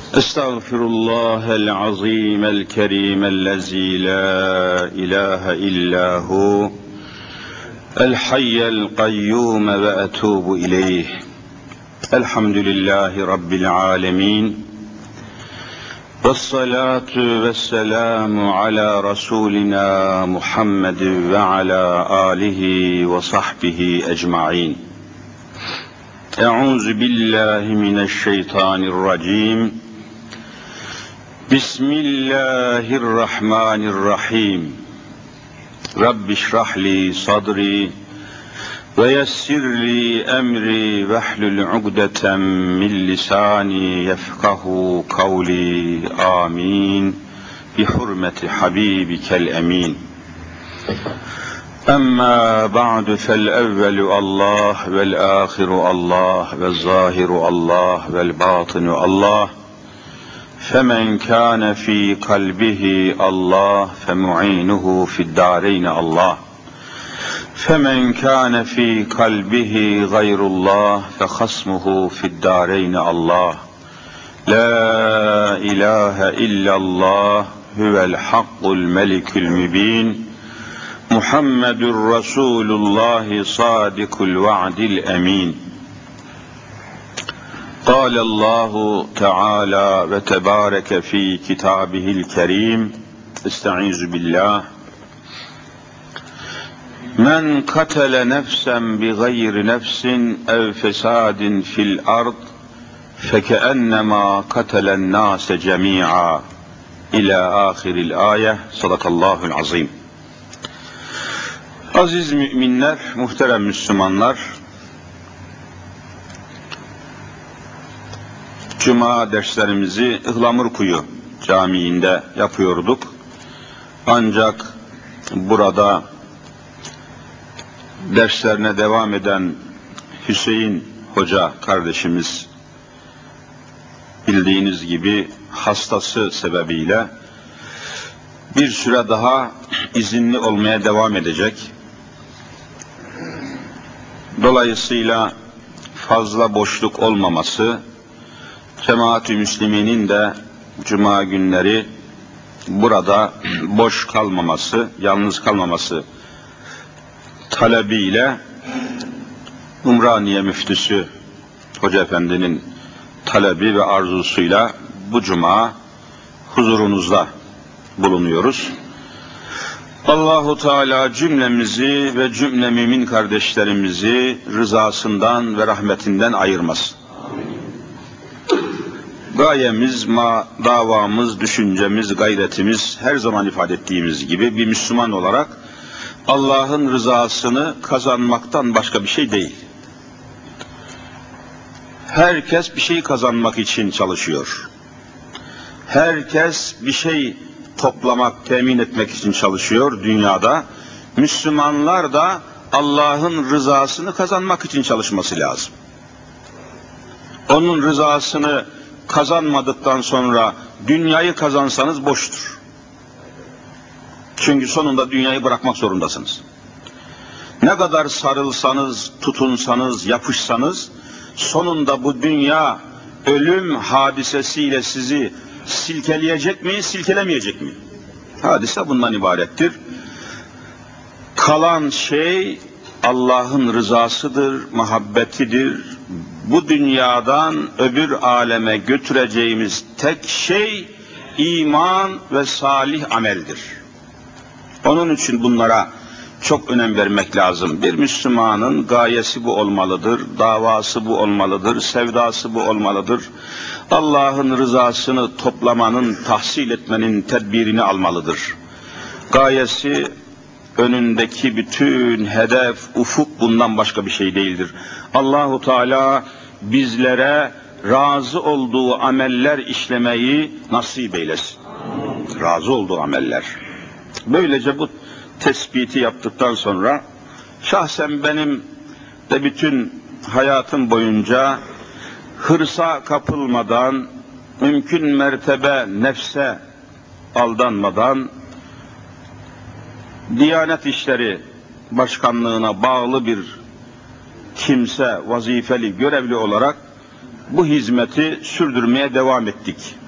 أستغفر الله العظيم الكريم الذي لا إله إلا هو الحي القيوم وأتوب إليه. الحمد لله رب العالمين، والصلاة والسلام على رسولنا محمد وعلى آله وصحبه أجمعين. أعوذ بالله من الشيطان الرجيم. بسم الله الرحمن الرحيم. رب اشرح لي صدري ويسر لي أمري واحلل عقدة من لساني يفقه قولي. آمين بحرمة حبيبك الأمين. أما بعد فالأول الله والآخر الله والظاهر الله والباطن الله، فمن كان في قلبه الله فمعينه في الدارين الله، فمن كان في قلبه غير الله فخصمه في الدارين الله. لا إله إلا الله هو الحق الملك المبين، محمد رسول الله صادق الوعد الأمين. قال الله تعالى وتبارك في كتابه الكريم: استعيذ بالله: من قتل نفسا بغير نفس أو فساد في الأرض فكأنما قتل الناس جميعا. إلى آخر الآية. Sadakallahul azim. Aziz müminler, muhterem Müslümanlar, Cuma derslerimizi Ihlamurkuyu Camii'nde yapıyorduk. Ancak burada derslerine devam eden Hüseyin Hoca kardeşimiz bildiğiniz gibi hastası sebebiyle bir süre daha izinli olmaya devam edecek. Dolayısıyla fazla boşluk olmaması, Cemaat-i Müslümin'in de Cuma günleri burada boş kalmaması, yalnız kalmaması talebiyle Umraniye Müftüsü Hoca Efendi'nin talebi ve arzusuyla bu Cuma huzurunuzda bulunuyoruz. Allahu Teala cümlemizi ve cümle mümin kardeşlerimizi rızasından ve rahmetinden ayırmasın. Gayemiz, davamız, düşüncemiz, gayretimiz her zaman ifade ettiğimiz gibi bir Müslüman olarak Allah'ın rızasını kazanmaktan başka bir şey değil. Herkes bir şey kazanmak için çalışıyor. Herkes bir şey toplamak, temin etmek için çalışıyor dünyada. Müslümanlar da Allah'ın rızasını kazanmak için çalışması lazım. Onun rızasını kazanmadıktan sonra dünyayı kazansanız boştur. Çünkü sonunda dünyayı bırakmak zorundasınız. Ne kadar sarılsanız, tutunsanız, yapışsanız, sonunda bu dünya ölüm hadisesiyle sizi silkeleyecek mi, silkelemeyecek mi? Hadise bundan ibarettir. Kalan şey Allah'ın rızasıdır, muhabbetidir. Bu dünyadan öbür aleme götüreceğimiz tek şey iman ve salih ameldir. Onun için bunlara çok önem vermek lazım. Bir Müslümanın gayesi bu olmalıdır, davası bu olmalıdır, sevdası bu olmalıdır. Allah'ın rızasını toplamanın, tahsil etmenin tedbirini almalıdır. Gayesi, önündeki bütün hedef, ufuk bundan başka bir şey değildir. Allahu Teala bizlere razı olduğu ameller işlemeyi nasip eylesin. Razı olduğu ameller. Böylece bu tespiti yaptıktan sonra şahsen benim de bütün hayatım boyunca hırsa kapılmadan, mümkün mertebe nefse aldanmadan, Diyanet İşleri Başkanlığına bağlı bir kimse, vazifeli, görevli olarak bu hizmeti sürdürmeye devam ettik.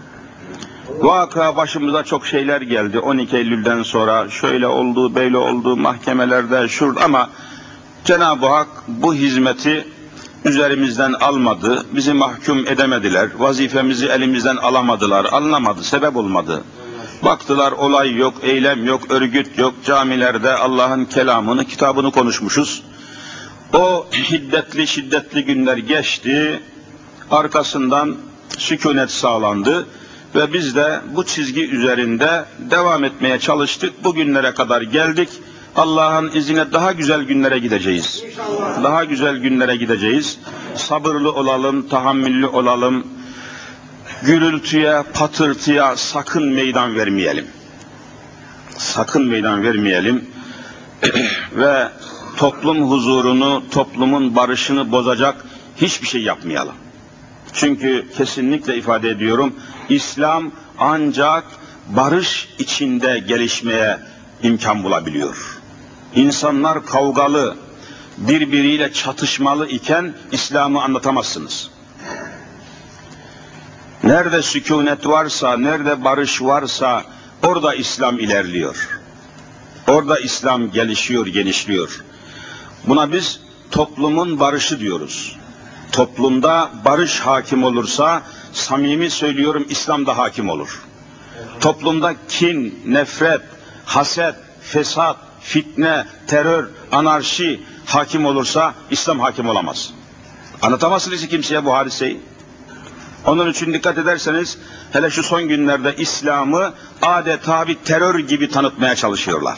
Vaka başımıza çok şeyler geldi. 12 Eylül'den sonra şöyle oldu, böyle oldu, mahkemelerde, şurada, ama Cenab-ı Hak bu hizmeti üzerimizden almadı, bizi mahkum edemediler, vazifemizi elimizden alamadılar, alınamadı, sebep olmadı. Baktılar olay yok, eylem yok, örgüt yok, camilerde Allah'ın kelamını, kitabını konuşmuşuz. O şiddetli günler geçti, arkasından sükunet sağlandı ve biz de bu çizgi üzerinde devam etmeye çalıştık. Bugünlere kadar geldik. Allah'ın izniyle daha güzel günlere gideceğiz. İnşallah. Daha güzel günlere gideceğiz. Sabırlı olalım, tahammüllü olalım. Gürültüye, patırtıya sakın meydan vermeyelim. Sakın meydan vermeyelim. Ve toplum huzurunu, toplumun barışını bozacak hiçbir şey yapmayalım. Çünkü kesinlikle ifade ediyorum, İslam ancak barış içinde gelişmeye imkan bulabiliyor. İnsanlar kavgalı, birbiriyle çatışmalı iken İslam'ı anlatamazsınız. Nerede sükunet varsa, nerede barış varsa orada İslam ilerliyor. Orada İslam gelişiyor, genişliyor. Buna biz toplumun barışı diyoruz. Toplumda barış hakim olursa, samimi söylüyorum, İslam da hakim olur. Toplumda kin, nefret, haset, fesat, fitne, terör, anarşi hakim olursa İslam hakim olamaz. Anlatamazsınız kimseye bu hadiseyi. Onun için dikkat ederseniz, hele şu son günlerde İslam'ı adeta bir terör gibi tanıtmaya çalışıyorlar.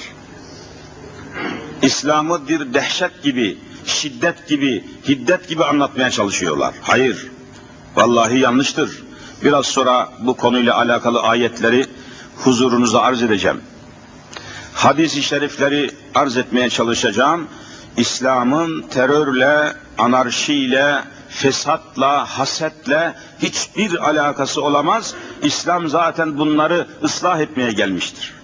İslam'ı bir dehşet gibi, şiddet gibi, hiddet gibi anlatmaya çalışıyorlar. Hayır, vallahi yanlıştır. Biraz sonra bu konuyla alakalı ayetleri huzurunuza arz edeceğim. Hadis-i şerifleri arz etmeye çalışacağım. İslam'ın terörle, anarşiyle, fesatla, hasetle hiçbir alakası olamaz. İslam zaten bunları ıslah etmeye gelmiştir.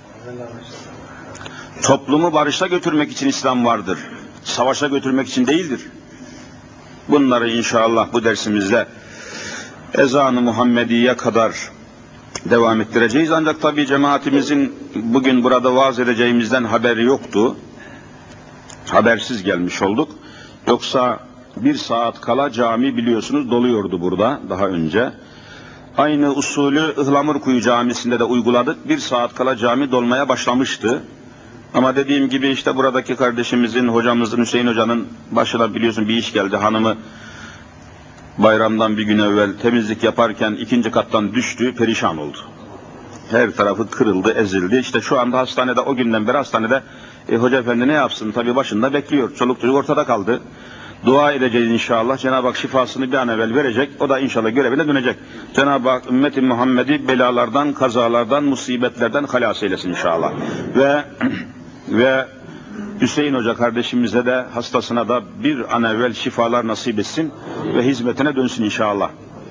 Toplumu barışa götürmek için İslam vardır. Savaşa götürmek için değildir. Bunları inşallah bu dersimizde ezan-ı Muhammediye kadar devam ettireceğiz. Ancak tabii cemaatimizin bugün burada vaaz edeceğimizden haberi yoktu. Habersiz gelmiş olduk. Yoksa bir saat kala cami biliyorsunuz doluyordu burada daha önce. Aynı usulü Ihlamurkuyu Camisi'nde de uyguladık. Bir saat kala cami dolmaya başlamıştı. Ama dediğim gibi işte buradaki kardeşimizin, hocamızın, Hüseyin Hoca'nın başına biliyorsun bir iş geldi. Hanımı bayramdan bir gün evvel temizlik yaparken 2. kattan düştü, perişan oldu. Her tarafı kırıldı, ezildi. İşte şu anda hastanede, o günden beri hastanede. Hoca efendi ne yapsın? Tabii başında bekliyor. Çoluk çocuk ortada kaldı. Dua edeceğiz inşallah. Cenab-ı Hak şifasını bir an evvel verecek. O da inşallah görevine dönecek. Cenab-ı Hak ümmeti Muhammed'i belalardan, kazalardan, musibetlerden halas eylesin inşallah. Ve Hüseyin Hoca kardeşimize de, hastasına da bir an evvel şifalar nasip etsin ve hizmetine dönsün inşallah.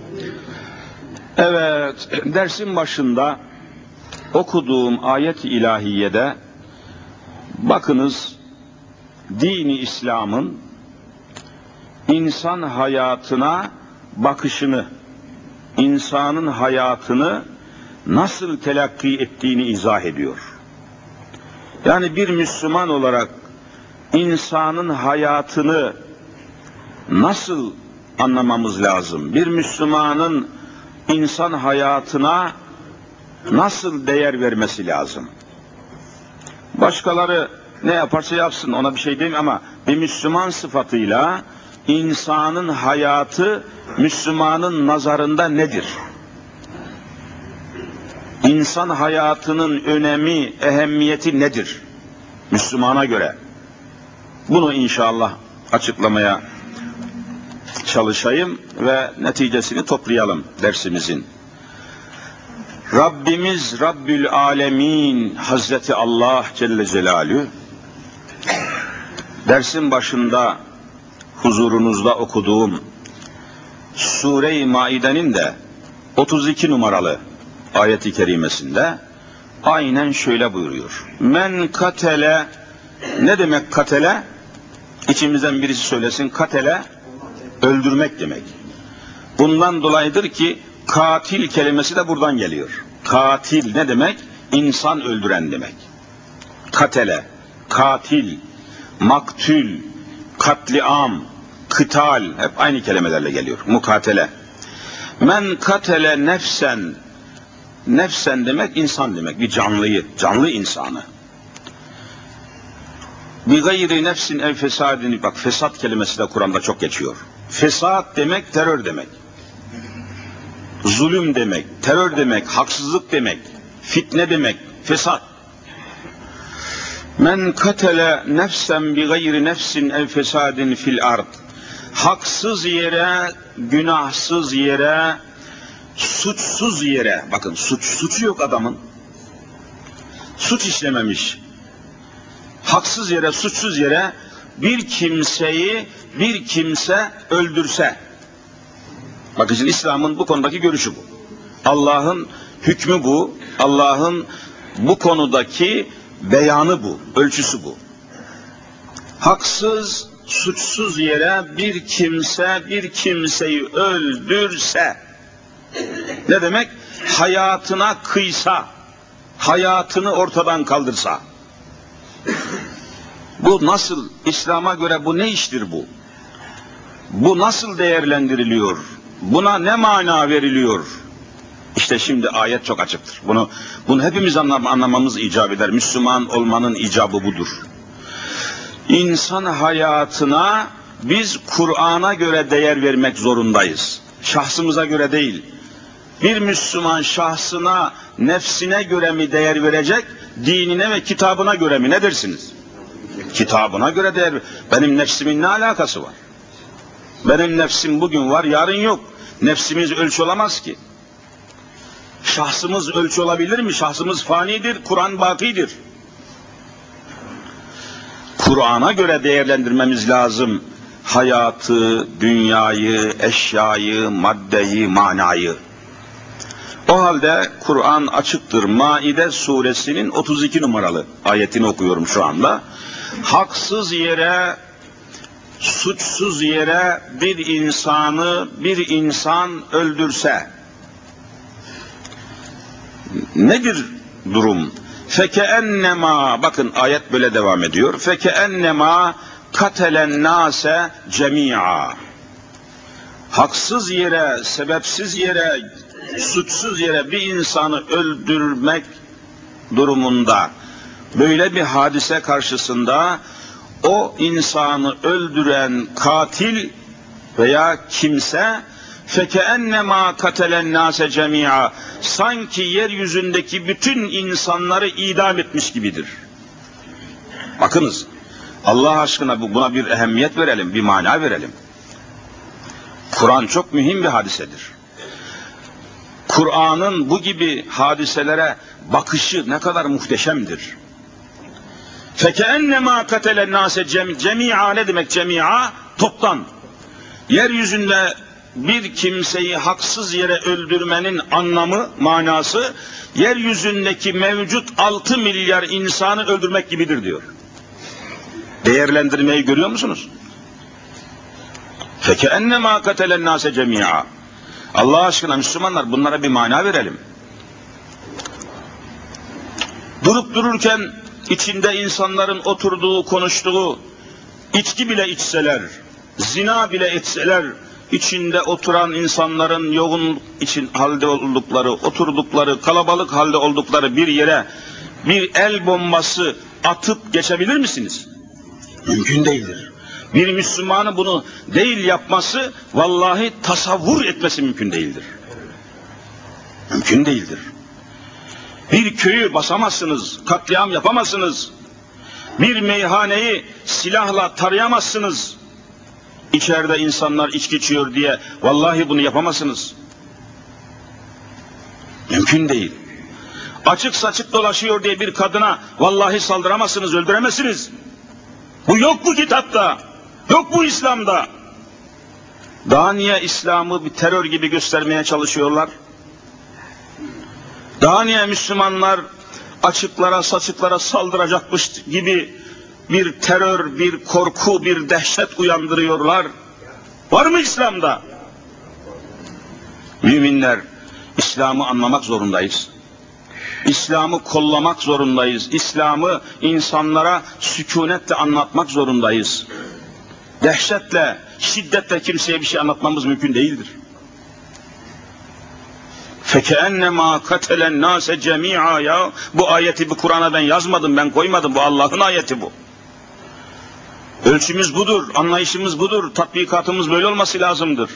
Evet, dersin başında okuduğum ayet-i ilahiyede bakınız, dini İslam'ın insan hayatına bakışını, insanın hayatını nasıl telakki ettiğini izah ediyor. Yani bir Müslüman olarak insanın hayatını nasıl anlamamız lazım? Bir Müslümanın insan hayatına nasıl değer vermesi lazım? Başkaları ne yaparsa yapsın, ona bir şey diyeyim, ama bir Müslüman sıfatıyla insanın hayatı Müslümanın nazarında nedir? İnsan hayatının önemi, ehemmiyeti nedir? Müslümana göre. Bunu inşallah açıklamaya çalışayım ve neticesini toplayalım dersimizin. Rabbimiz Rabbül Alemin Hazreti Allah Celle Celaluhu dersin başında huzurunuzda okuduğum Sure-i Maide'nin de 32 numaralı ayet-i kerimesinde aynen şöyle buyuruyor. Men katele, ne demek katele? İçimizden birisi söylesin. Katele öldürmek demek. Bundan dolayıdır ki katil kelimesi de buradan geliyor. Katil ne demek? İnsan öldüren demek. Katele, katil, maktül, katliam, kıtal hep aynı kelimelerle geliyor. Mukatele. Men katele nefsen, nefsen demek insan demek, bir canlıyı, canlı insanı. Bi gayri nefsin ev fesadini, bak fesat kelimesi de Kur'an'da çok geçiyor. Fesat demek terör demek. Zulüm demek, terör demek, haksızlık demek, fitne demek, fesat. Men katele nefsen bi gayri nefsin ev fesadin fil ard. Haksız yere, günahsız yere, suçsuz yere, bakın suçu yok adamın. Suç işlememiş. Haksız yere, suçsuz yere bir kimseyi bir kimse öldürse. Bakın şimdi İslam'ın bu konudaki görüşü bu. Allah'ın hükmü bu. Allah'ın bu konudaki beyanı bu, ölçüsü bu. Haksız, suçsuz yere bir kimse bir kimseyi öldürse, ne demek? Hayatına kıysa, hayatını ortadan kaldırsa. Bu nasıl, İslam'a göre bu ne iştir bu? Bu nasıl değerlendiriliyor? Buna ne mana veriliyor? İşte şimdi ayet çok açıktır. Bunu hepimiz anlamamız icap eder. Müslüman olmanın icabı budur. İnsan hayatına biz Kur'an'a göre değer vermek zorundayız. Şahsımıza göre değil. Bir Müslüman şahsına, nefsine göre mi değer verecek, dinine ve kitabına göre mi? Ne dersiniz? Kitabına göre değer ver. Benim nefsimin ne alakası var? Benim nefsim bugün var, yarın yok. Nefsimiz ölçü olamaz ki. Şahsımız ölçü olabilir mi? Şahsımız fanidir, Kur'an bakidir. Kur'an'a göre değerlendirmemiz lazım. Hayatı, dünyayı, eşyayı, maddeyi, manayı. O halde Kur'an açıktır. Maide suresinin 32 numaralı ayetini okuyorum şu anda. Haksız yere, suçsuz yere bir insanı bir insan öldürse, nedir durum? Fekeennema, bakın ayet böyle devam ediyor. Fekeennema katelen nase cemi'a. Haksız yere, sebepsiz yere, suçsuz yere bir insanı öldürmek durumunda, böyle bir hadise karşısında o insanı öldüren katil veya kimse fekeennema katelen nase cemi'a, sanki yeryüzündeki bütün insanları idam etmiş gibidir. Bakınız, Allah aşkına buna bir ehemmiyet verelim, bir mana verelim. Kur'an çok mühim bir hadisedir. Kur'an'ın bu gibi hadiselere bakışı ne kadar muhteşemdir. Fekeennema katelen nase cemi'a, ne demek cemi'a? Toptan. Yeryüzünde bir kimseyi haksız yere öldürmenin anlamı, manası, yeryüzündeki mevcut 6 milyar insanı öldürmek gibidir diyor. Değerlendirmeyi görüyor musunuz? Fekeennema katelen nase cemi'a. Allah aşkına Müslümanlar, bunlara bir mana verelim. Durup dururken içinde insanların oturduğu, konuştuğu, içki bile içseler, zina bile etseler, içinde oturan insanların yoğun halde oldukları, oturdukları, kalabalık halde oldukları bir yere bir el bombası atıp geçebilir misiniz? Mümkün değildir. Bir Müslümanın bunu değil yapması, vallahi tasavvur etmesi mümkün değildir. Mümkün değildir. Bir köyü basamazsınız, katliam yapamazsınız. Bir meyhaneyi silahla tarayamazsınız. İçeride insanlar içki içiyor diye vallahi bunu yapamazsınız. Mümkün değil. Açık saçık dolaşıyor diye bir kadına vallahi saldıramazsınız, öldüremezsiniz. Bu yok bu kitapta, yok bu İslam'da. Daha niye İslam'ı bir terör gibi göstermeye çalışıyorlar? Daha niye Müslümanlar açıklara saçıklara saldıracakmış gibi bir terör, bir korku, bir dehşet uyandırıyorlar? Var mı İslam'da? Müminler, İslam'ı anlamak zorundayız. İslam'ı kollamak zorundayız. İslam'ı insanlara sükunetle anlatmak zorundayız. Dehşetle, şiddetle kimseye bir şey anlatmamız mümkün değildir. فَكَأَنَّمَا قَتَلَ النَّاسَ جَمِيعًا ya. Bu ayeti bu Kur'an'a ben yazmadım, ben koymadım. Bu Allah'ın ayeti bu. Ölçümüz budur, anlayışımız budur, tatbikatımız böyle olması lazımdır.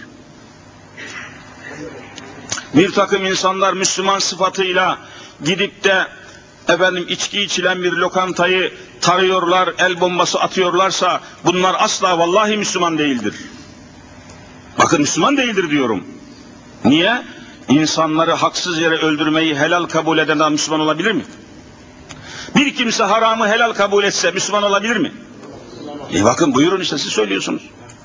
Bir takım insanlar Müslüman sıfatıyla gidip de içki içilen bir lokantayı tarıyorlar, el bombası atıyorlarsa bunlar asla vallahi Müslüman değildir. Bakın Müslüman değildir diyorum. Niye? İnsanları haksız yere öldürmeyi helal kabul eden adam Müslüman olabilir mi? Bir kimse haramı helal kabul etse Müslüman olabilir mi? Bakın buyurun işte siz söylüyorsunuz.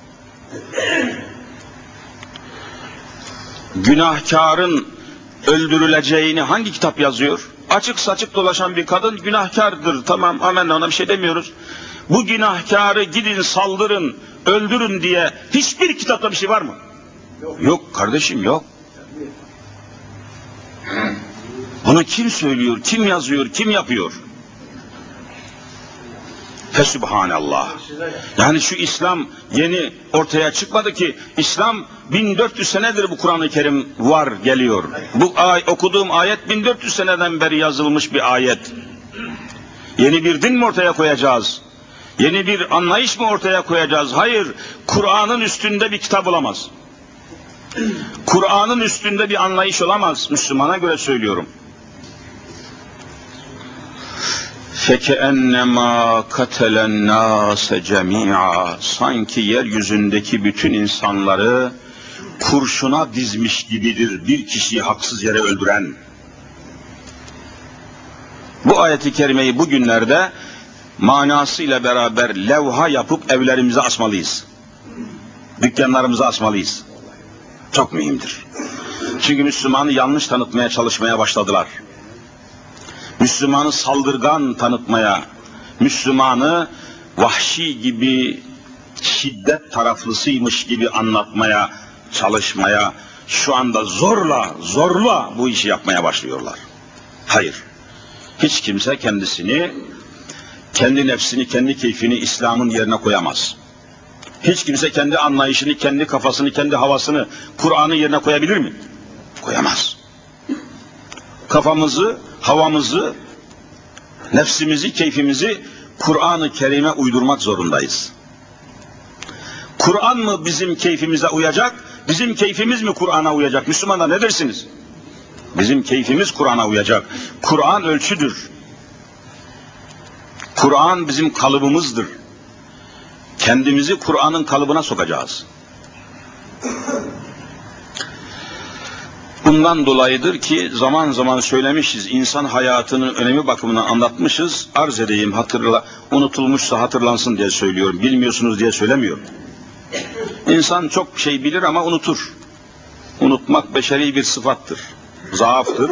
Günahkarın öldürüleceğini hangi kitap yazıyor? Açık saçık dolaşan bir kadın günahkardır. Tamam, amenna, ona bir şey demiyoruz. Bu günahkarı gidin saldırın, öldürün diye hiçbir kitapta bir şey var mı? Yok kardeşim, yok. Bunu kim söylüyor, kim yazıyor, kim yapıyor? Fesübhanallah. Yani şu İslam yeni ortaya çıkmadı ki. İslam 1400 senedir bu Kur'an-ı Kerim var, geliyor. Bu okuduğum ayet 1400 seneden beri yazılmış bir ayet. Yeni bir din mi ortaya koyacağız? Yeni bir anlayış mı ortaya koyacağız? Hayır. Kur'an'ın üstünde bir kitap olamaz. Kur'an'ın üstünde bir anlayış olamaz. Müslümana göre söylüyorum. فَكَأَنَّمَا قَتَلَ النَّاسَ جَمِيعًا sanki yeryüzündeki bütün insanları kurşuna dizmiş gibidir bir kişiyi haksız yere öldüren. Bu ayeti kerimeyi bugünlerde manasıyla beraber levha yapıp evlerimize asmalıyız. Dükkanlarımıza asmalıyız. Çok mühimdir. Çünkü Müslümanı yanlış tanıtmaya çalışmaya başladılar. Müslümanı saldırgan tanıtmaya, Müslümanı vahşi gibi, şiddet taraflısıymış gibi anlatmaya, çalışmaya, şu anda zorla bu işi yapmaya başlıyorlar. Hayır, hiç kimse kendisini, kendi nefsini, kendi keyfini İslam'ın yerine koyamaz. Hiç kimse kendi anlayışını, kendi kafasını, kendi havasını Kur'an'ın yerine koyabilir mi? Koyamaz. Kafamızı, havamızı, nefsimizi, keyfimizi Kur'an-ı Kerim'e uydurmak zorundayız. Kur'an mı bizim keyfimize uyacak, bizim keyfimiz mi Kur'an'a uyacak? Müslümanlar ne dersiniz? Bizim keyfimiz Kur'an'a uyacak. Kur'an ölçüdür. Kur'an bizim kalıbımızdır. Kendimizi Kur'an'ın kalıbına sokacağız. Bundan dolayıdır ki zaman zaman söylemişiz, insan hayatının önemi bakımından anlatmışız, arz edeyim, unutulmuşsa hatırlansın diye söylüyorum, bilmiyorsunuz diye söylemiyorum. İnsan çok şey bilir ama unutur. Unutmak beşeri bir sıfattır, zaaftır.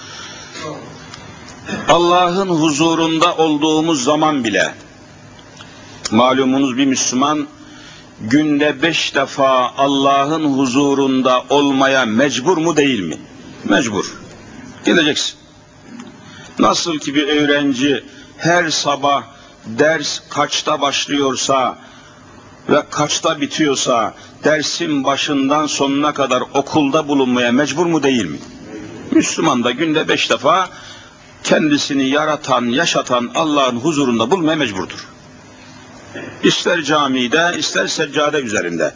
Allah'ın huzurunda olduğumuz zaman bile, malumunuz bir Müslüman, günde 5 defa Allah'ın huzurunda olmaya mecbur mu değil mi? Mecbur. Gideceksin. Nasıl ki bir öğrenci her sabah ders kaçta başlıyorsa ve kaçta bitiyorsa dersin başından sonuna kadar okulda bulunmaya mecbur mu değil mi? Müslüman da günde 5 defa kendisini yaratan, yaşatan Allah'ın huzurunda bulmaya mecburdur. İster camide, ister seccade üzerinde.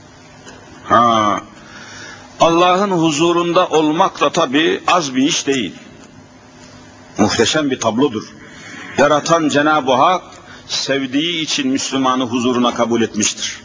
Allah'ın huzurunda olmak da tabii az bir iş değil. Muhteşem bir tablodur. Yaratan Cenab-ı Hak sevdiği için Müslümanı huzuruna kabul etmiştir.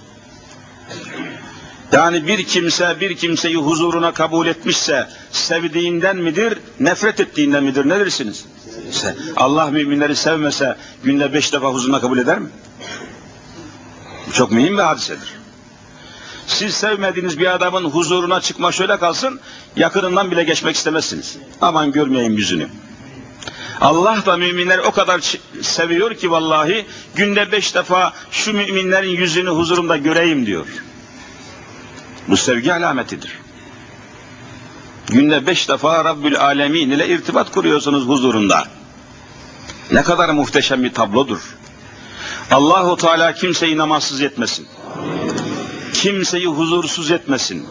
Yani bir kimseyi huzuruna kabul etmişse sevdiğinden midir, nefret ettiğinden midir, ne dersiniz? Allah müminleri sevmese günde 5 defa huzuruna kabul eder mi? Çok mühim bir hadisedir. Siz sevmediğiniz bir adamın huzuruna çıkma şöyle kalsın, yakınından bile geçmek istemezsiniz. Aman görmeyeyim yüzünü. Allah da müminleri o kadar seviyor ki vallahi günde 5 defa şu müminlerin yüzünü huzurumda göreyim diyor. Bu sevgi alametidir. Günde 5 defa Rabbül Alemin ile irtibat kuruyorsunuz huzurunda. Ne kadar muhteşem bir tablodur. Allahu Teala kimseyi namazsız etmesin. Kimseyi huzursuz etmesin.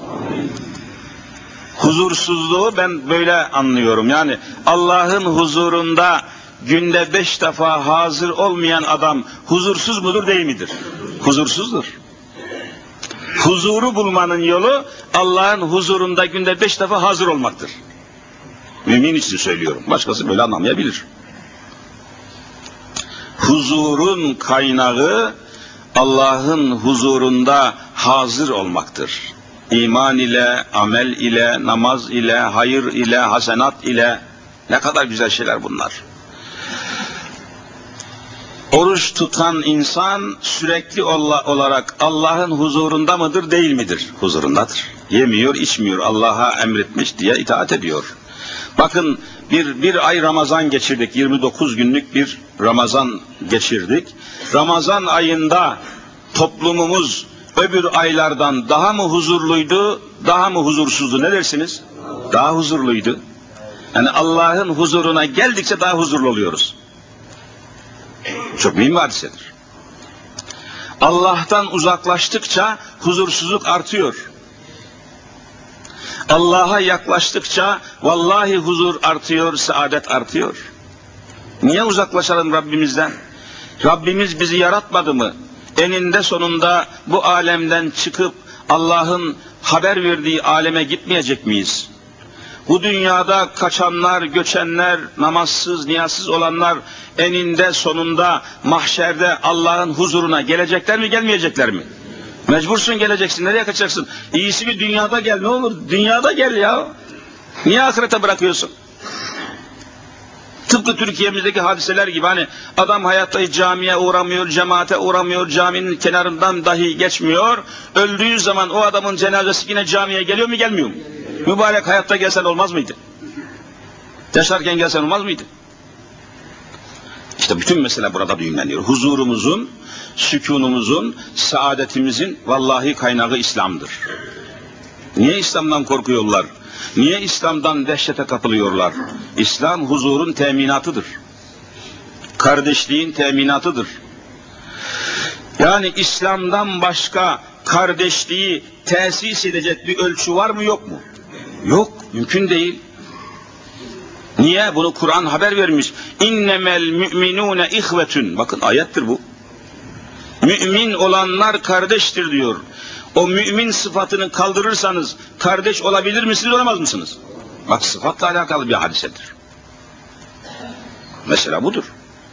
Huzursuzluğu ben böyle anlıyorum. Yani Allah'ın huzurunda günde 5 defa hazır olmayan adam huzursuz mudur değil midir? Huzursuzdur. Huzuru bulmanın yolu Allah'ın huzurunda günde 5 defa hazır olmaktır. Mümin için söylüyorum. Başkası böyle anlamayabilir. Huzurun kaynağı Allah'ın huzurunda hazır olmaktır. İman ile, amel ile, namaz ile, hayır ile, hasenat ile, ne kadar güzel şeyler bunlar. Oruç tutan insan sürekli olarak Allah'ın huzurunda mıdır değil midir? Huzurundadır. Yemiyor, içmiyor, Allah'a emretmiş diye itaat ediyor. Bakın bir ay Ramazan geçirdik, 29 günlük bir Ramazan geçirdik. Ramazan ayında toplumumuz öbür aylardan daha mı huzurluydu, daha mı huzursuzdu, ne dersiniz? Daha huzurluydu. Yani Allah'ın huzuruna geldikçe daha huzurlu oluyoruz. Çok mühim bir hadisedir. Allah'tan uzaklaştıkça huzursuzluk artıyor. Allah'a yaklaştıkça vallahi huzur artıyor, saadet artıyor. Niye uzaklaşalım Rabbimizden? Rabbimiz bizi yaratmadı mı? Eninde sonunda bu alemden çıkıp Allah'ın haber verdiği aleme gitmeyecek miyiz? Bu dünyada kaçanlar, göçenler, namazsız, niyazsız olanlar eninde sonunda mahşerde Allah'ın huzuruna gelecekler mi, gelmeyecekler mi? Mecbursun, geleceksin. Nereye kaçacaksın? İyisi bir dünyada gel, ne olur? Dünyada gel ya. Niye ahirete bırakıyorsun? Tıpkı Türkiye'mizdeki hadiseler gibi, hani adam hayatta hiç camiye uğramıyor, cemaate uğramıyor, caminin kenarından dahi geçmiyor. Öldüğü zaman o adamın cenazesi yine camiye geliyor mu, gelmiyor mu? Mübarek hayatta gelsen olmaz mıydı? Yaşarken gelsen olmaz mıydı? İşte bütün mesele burada düğümleniyor. Huzurumuzun, sükunumuzun, saadetimizin vallahi kaynağı İslam'dır. Niye İslam'dan korkuyorlar? Niye İslam'dan dehşete kapılıyorlar? İslam huzurun teminatıdır. Kardeşliğin teminatıdır. Yani İslam'dan başka kardeşliği tesis edecek bir ölçü var mı, yok mu? Yok, mümkün değil. Niye? Bunu Kur'an haber vermiş. İnnemel müminune ihvetun. Bakın ayettir bu. Mümin olanlar kardeştir diyor. O mümin sıfatını kaldırırsanız kardeş olabilir misiniz, olamaz mısınız? Bak, sıfatla alakalı bir hadisedir. Mesela budur.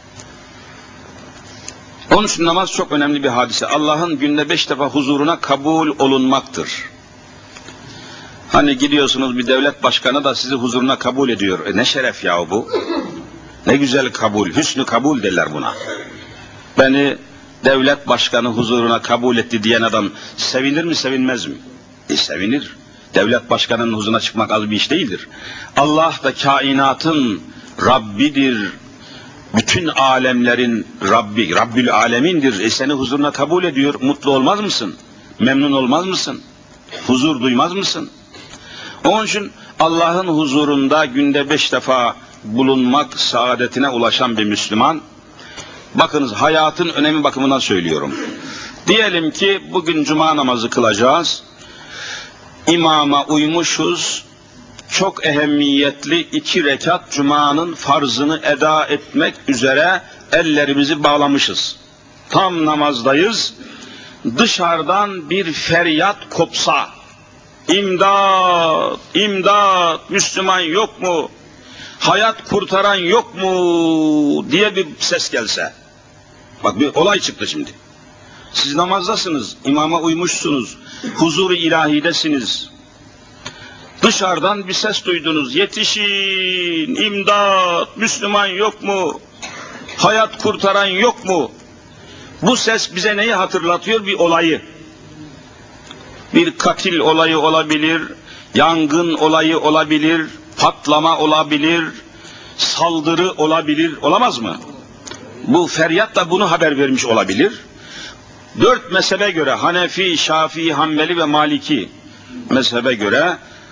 Onun için namaz çok önemli bir hadise. Allah'ın günde 5 defa huzuruna kabul olunmaktır. Hani gidiyorsunuz, bir devlet başkanı da sizi huzuruna kabul ediyor. Ne şeref ya bu. Ne güzel kabul, hüsnü kabul derler buna. Beni devlet başkanı huzuruna kabul etti diyen adam sevinir mi, sevinmez mi? Sevinir. Devlet başkanının huzuruna çıkmak az bir iş değildir. Allah da kainatın Rabbidir. Bütün alemlerin Rabbi, Rabbül Alemindir. Seni huzuruna kabul ediyor. Mutlu olmaz mısın? Memnun olmaz mısın? Huzur duymaz mısın? Onun için Allah'ın huzurunda günde 5 defa bulunmak saadetine ulaşan bir Müslüman, bakınız hayatın önemi bakımından söylüyorum. Diyelim ki bugün cuma namazı kılacağız. İmama uymuşuz. Çok ehemmiyetli 2 rekat cumanın farzını eda etmek üzere ellerimizi bağlamışız. Tam namazdayız. Dışarıdan bir feryat kopsa, İmdat, imdat, Müslüman yok mu? Hayat kurtaran yok mu? Diye bir ses gelse. Bak, bir olay çıktı şimdi. Siz namazdasınız, imama uymuşsunuz, huzur-u ilahidesiniz. Dışarıdan bir ses duydunuz. Yetişin, imdat, Müslüman yok mu? Hayat kurtaran yok mu? Bu ses bize neyi hatırlatıyor? Bir olayı. Bir katil olayı olabilir, yangın olayı olabilir, patlama olabilir, saldırı olabilir, olamaz mı? Bu feryat da bunu haber vermiş olabilir. 4 mezhebe göre, Hanefi, Şafii, Hanbeli ve Maliki mezhebe göre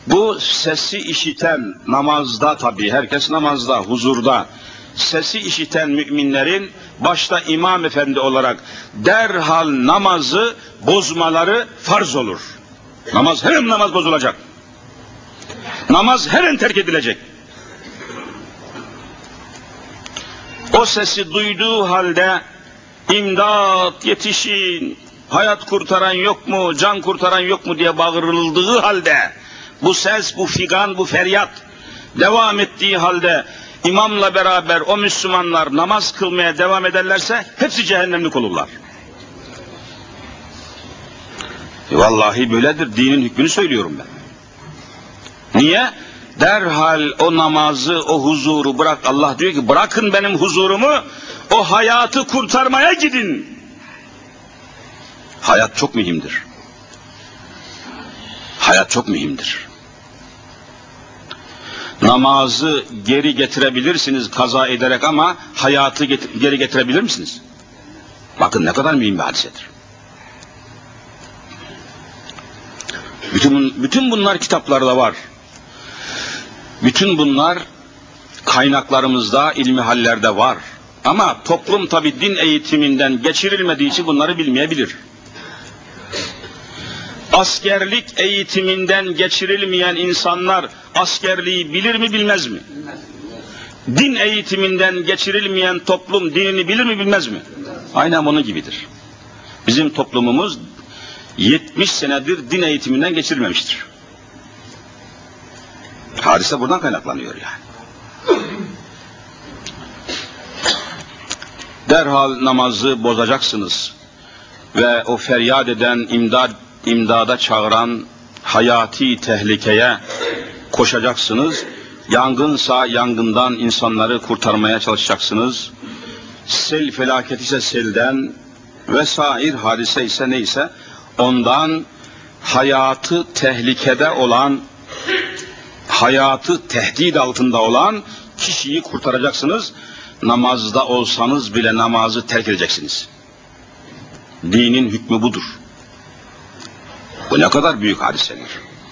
Bu sesi işiten namazda, tabii herkes namazda, huzurda, sesi işiten müminlerin başta imam efendi olarak derhal namazı bozmaları farz olur. Hemen namaz bozulacak. Namaz hemen terk edilecek. O sesi duyduğu halde imdat yetişin, hayat kurtaran yok mu, can kurtaran yok mu diye bağırıldığı halde, bu ses, bu figan, bu feryat devam ettiği halde imamla beraber o Müslümanlar namaz kılmaya devam ederlerse hepsi cehennemlik olurlar. Vallahi böyledir, dinin hükmünü söylüyorum ben. Niye? Derhal o namazı, o huzuru bırak. Allah diyor ki bırakın benim huzurumu, o hayatı kurtarmaya gidin. Hayat çok mühimdir. Hayat çok mühimdir. Namazı geri getirebilirsiniz kaza ederek ama hayatı geri getirebilir misiniz? Bakın ne kadar mühim bir hadisedir. Bütün bunlar kitaplarda var. Bütün bunlar kaynaklarımızda, ilmihallerde var. Ama toplum tabi din eğitiminden geçirilmediği için bunları bilmeyebilir. Askerlik eğitiminden geçirilmeyen insanlar askerliği bilir mi bilmez mi? Din eğitiminden geçirilmeyen toplum dinini bilir mi bilmez mi? Aynen onun gibidir. Bizim toplumumuz 70 senedir din eğitiminden geçirilmemiştir. Hadise buradan kaynaklanıyor yani. Derhal namazı bozacaksınız ve o feryat eden, imdada çağıran hayati tehlikeye koşacaksınız. Yangınsa yangından insanları kurtarmaya çalışacaksınız. Sel felaketi ise selden, vesair hadise ise neyse ondan, hayatı tehlikede olan, hayatı tehdit altında olan kişiyi kurtaracaksınız. Namazda olsanız bile namazı terk edeceksiniz. Dinin hükmü budur. Bu ne kadar büyük hadisedir.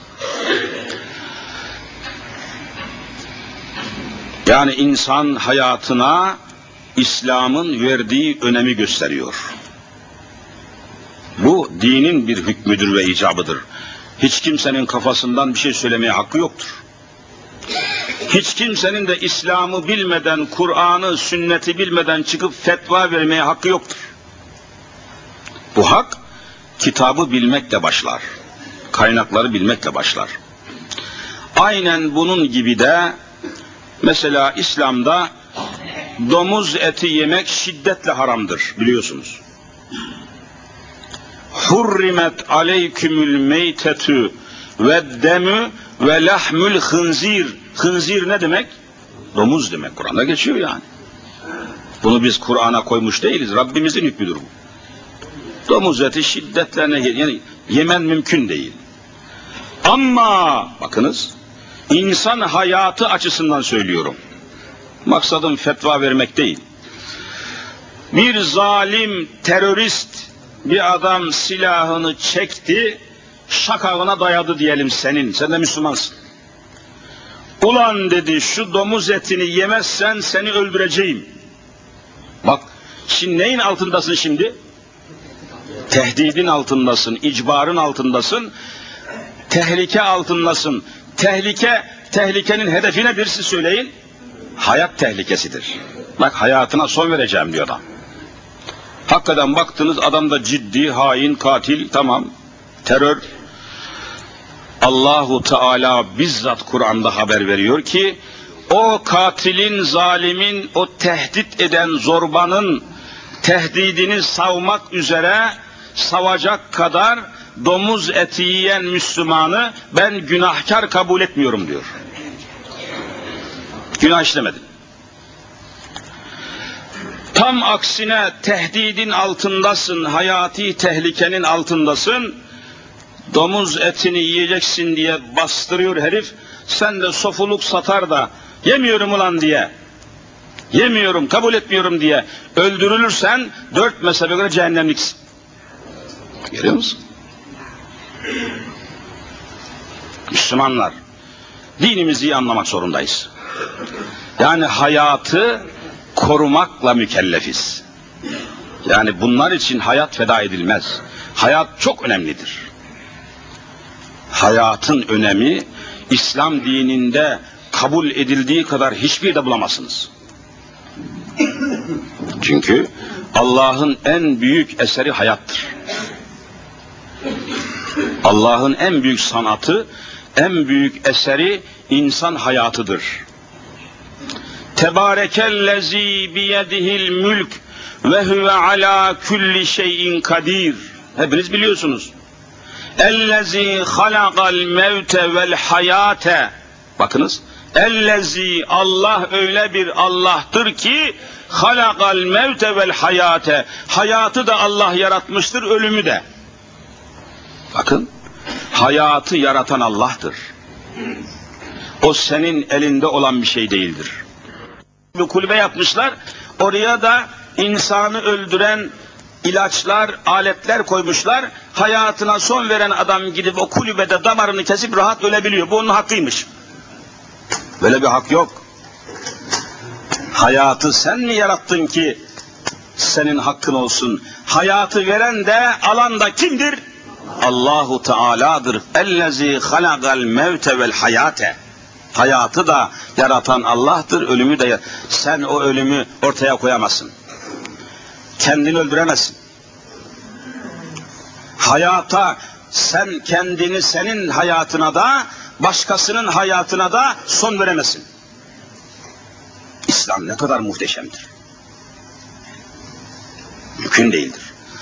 Yani insan hayatına İslam'ın verdiği önemi gösteriyor. Bu dinin bir hükmüdür ve icabıdır. Hiç kimsenin kafasından bir şey söylemeye hakkı yoktur. Hiç kimsenin de İslam'ı bilmeden, Kur'an'ı, sünneti bilmeden çıkıp fetva vermeye hakkı yoktur. Bu hak, kitabı bilmekle başlar. Kaynakları bilmekle başlar. Aynen bunun gibi de, mesela İslam'da domuz eti yemek şiddetle haramdır, biliyorsunuz. Hurrimet aleykümül meytetü ve demü ve lahmül hınzir. Hınzir ne demek? Domuz demek. Kur'an'da geçiyor yani. Bunu biz Kur'an'a koymuş değiliz. Rabbimizin hükmüdür bu. Domuz eti şiddetle yani yemen mümkün değil. Ama bakınız, insan hayatı açısından söylüyorum. Maksadım fetva vermek değil. Bir zalim terörist bir adam silahını çekti, şakağına dayadı diyelim senin. Sen de Müslümansın. Ulan dedi, şu domuz etini yemezsen seni öldüreceğim. Bak, şimdi neyin altındasın şimdi? Tehdidin altındasın, icbarın altındasın, tehlike altındasın. Tehlikenin hedefi nedir siz söyleyin? Hayat tehlikesidir. Bak, hayatına son vereceğim diyor adam. Hakikaten baktınız adam da ciddi, hain, katil, tamam, terör. Allahu Teala bizzat Kur'an'da haber veriyor ki o katilin, zalimin, o tehdit eden zorbanın tehdidini savmak üzere savacak kadar domuz eti yiyen Müslümanı ben günahkar kabul etmiyorum diyor. Günah işlemedi. Tam aksine tehdidin altındasın, hayati tehlikenin altındasın. Domuz etini yiyeceksin diye bastırıyor herif. Sen de sofuluk satar da yemiyorum ulan diye, yemiyorum, kabul etmiyorum diye öldürülürsen 4 mezhebe göre cehennemliksin. Görüyor musun? Müslümanlar, dinimizi iyi anlamak zorundayız. Yani hayatı korumakla mükellefiz. Yani bunlar için hayat feda edilmez. Hayat çok önemlidir. Hayatın önemi İslam dininde kabul edildiği kadar hiçbir de bulamazsınız. Çünkü Allah'ın en büyük eseri hayattır. Allah'ın en büyük sanatı, en büyük eseri insan hayatıdır. Tebarekellezî biyedihil mülk ve huve alâ kulli şeyin kadir. Hepiniz biliyorsunuz. Ellezî halakal mevte vel hayâte. Bakınız. Ellezî, Allah öyle bir Allah'tır ki halakal mevte vel hayâte. Hayatı da Allah yaratmıştır, ölümü de. Bakın. Hayatı yaratan Allah'tır. O senin elinde olan bir şey değildir. Bir kulübe yapmışlar. Oraya da insanı öldüren ilaçlar, aletler koymuşlar. Hayatına son veren adam gidip o kulübede damarını kesip rahat ölebiliyor. Bu onun hakkıymış. Böyle bir hak yok. Hayatı sen mi yarattın ki senin hakkın olsun? Hayatı veren de alan da kimdir? Allahu Teala'dır. Ellezî halakal mevte vel hayâte. Hayatı da yaratan Allah'tır, ölümü de sen o ölümü ortaya koyamazsın. Kendini öldüremezsin. Hayata sen kendini, senin hayatına da başkasının hayatına da son veremezsin. İslam ne kadar muhteşemdir. Mümkün değildir.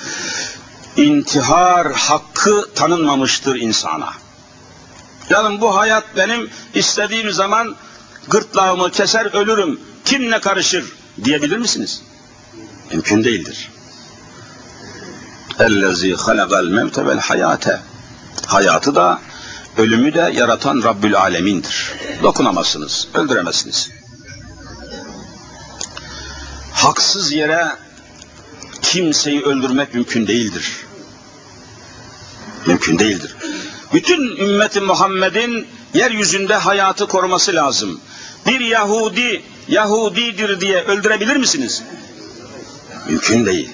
İntihar hakkı tanınmamıştır insana. Yani bu hayat benim, istediğim zaman gırtlağımı keser ölürüm, kimle karışır diyebilir misiniz? Mümkün değildir. Ellezî halakal mevte vel hayâte. Hayatı da ölümü de yaratan Rabbül Alemin'dir. Dokunamazsınız, öldüremezsiniz. Haksız yere kimseyi öldürmek mümkün değildir. Mümkün değildir. Bütün ümmeti Muhammed'in yeryüzünde hayatı koruması lazım. Bir Yahudi, Yahudidir diye öldürebilir misiniz? Mümkün değil.